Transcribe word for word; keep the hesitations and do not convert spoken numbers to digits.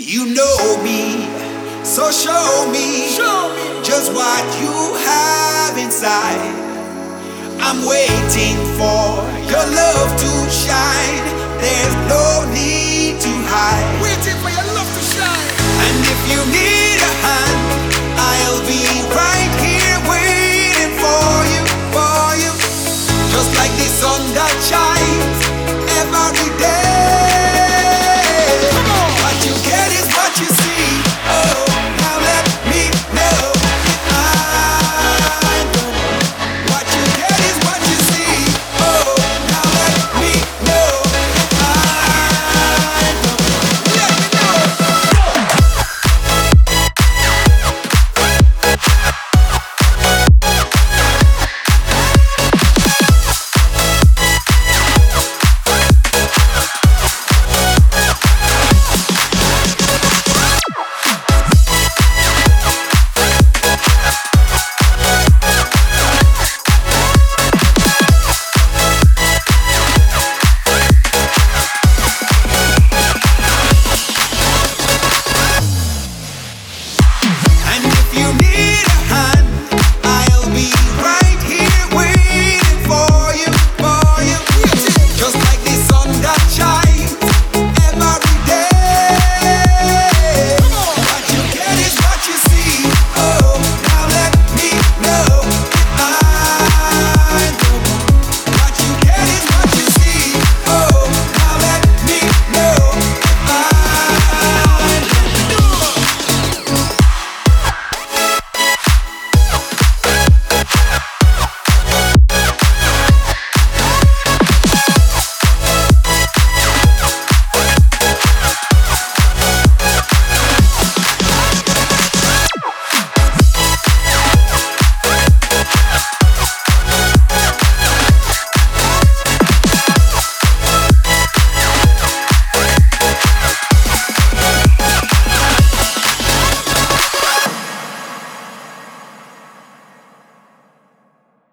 You know me, so show me, Show me. just what you have inside. I'm waiting for your love to shine. There's no need to hide. Waiting for your love.